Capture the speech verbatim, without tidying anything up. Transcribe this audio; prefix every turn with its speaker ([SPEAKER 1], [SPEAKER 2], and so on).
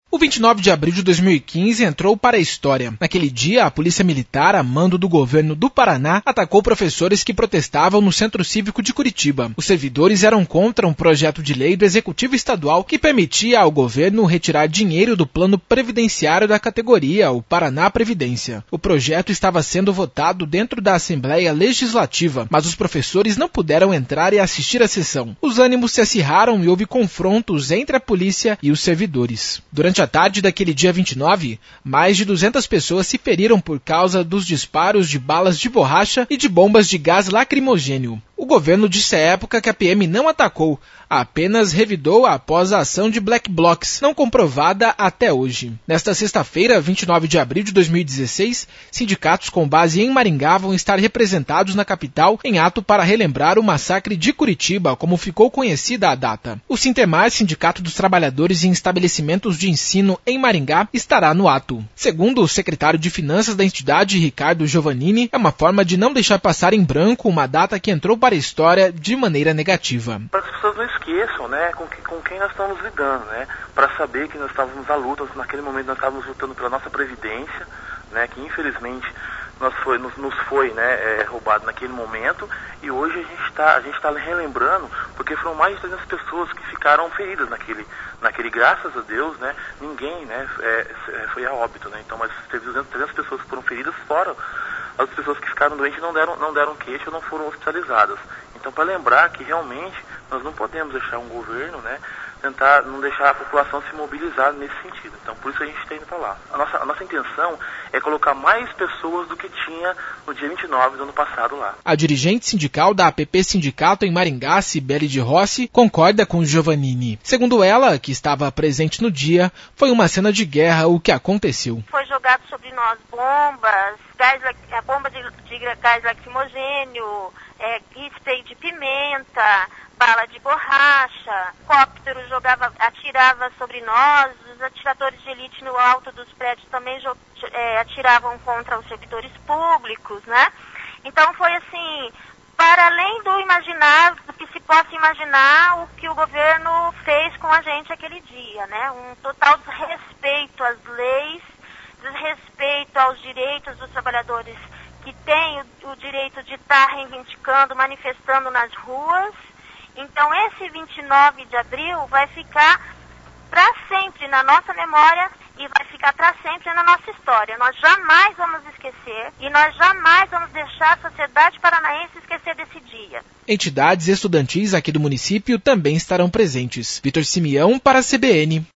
[SPEAKER 1] O vinte e nove de abril de dois mil e quinze entrou para a história. Naquele dia, a Polícia Militar, a mando do governo do Paraná, atacou professores que protestavam no Centro Cívico de Curitiba. Os servidores eram contra um projeto de lei do Executivo Estadual que permitia ao governo retirar dinheiro do plano previdenciário da categoria, o Paraná Previdência. O projeto estava sendo votado dentro da Assembleia Legislativa, mas os professores não puderam entrar e assistir à sessão. Os ânimos se acirraram e houve confrontos entre a polícia e os servidores. Durante à tarde daquele dia vinte e nove, mais de duzentas pessoas se feriram por causa dos disparos de balas de borracha e de bombas de gás lacrimogêneo. O governo disse à época que a P M não atacou, apenas revidou após a ação de Black Blocs, não comprovada até hoje. Nesta sexta-feira, vinte e nove de abril de dois mil e dezesseis, sindicatos com base em Maringá vão estar representados na capital em ato para relembrar o massacre de Curitiba, como ficou conhecida a data. O Sintemar, Sindicato dos Trabalhadores em Estabelecimentos de Ensino em Maringá, estará no ato. Segundo o secretário de Finanças da entidade, Ricardo Giovannini, é uma forma de não deixar passar em branco uma data que entrou para a história de maneira negativa.
[SPEAKER 2] Para que as pessoas não esqueçam, né, com, que, com quem nós estamos lidando, né, para saber que nós estávamos à luta, naquele momento nós estávamos lutando pela nossa previdência, né, que infelizmente nós foi, nos, nos foi né, é, roubado naquele momento, e hoje a gente está a gente está relembrando, porque foram mais de trezentas pessoas que ficaram feridas naquele, naquele graças a Deus, né, ninguém né, é, foi a óbito, né, então, mas teve duzentas, trezentas pessoas que foram feridas, fora as pessoas que ficaram doentes não deram, não deram queixa ou não foram hospitalizadas. Então, para lembrar que realmente nós não podemos deixar um governo, né, tentar não deixar a população se mobilizar nesse sentido. Então, por isso a gente está indo para lá. A nossa, a nossa intenção é colocar mais pessoas do que tinha no dia vinte e nove do ano passado lá.
[SPEAKER 1] A dirigente sindical da A P P Sindicato em Maringá, Cibele de Rossi, concorda com Giovannini. Segundo ela, que estava presente no dia, foi uma cena de guerra o que aconteceu.
[SPEAKER 3] Foi jogado sobre nós bombas, gás, a bomba de, de gás lacrimogênio, é, spray de pimenta, bala de borracha, cóptero jogava, atirava sobre nós, os atiradores de elite no alto dos prédios também é, atiravam contra os servidores públicos, né? Então foi assim, para além do imaginar, do que se possa imaginar o que o governo fez com a gente aquele dia, né? Um total desrespeito às leis, desrespeito aos direitos dos trabalhadores que têm o, o direito de estar reivindicando, manifestando nas ruas. Então esse vinte e nove de abril vai ficar para sempre na nossa memória e vai ficar para sempre na nossa história. Nós jamais vamos esquecer e nós jamais vamos deixar a sociedade paranaense esquecer desse dia.
[SPEAKER 1] Entidades estudantis aqui do município também estarão presentes. Vitor Simeão para a C B N.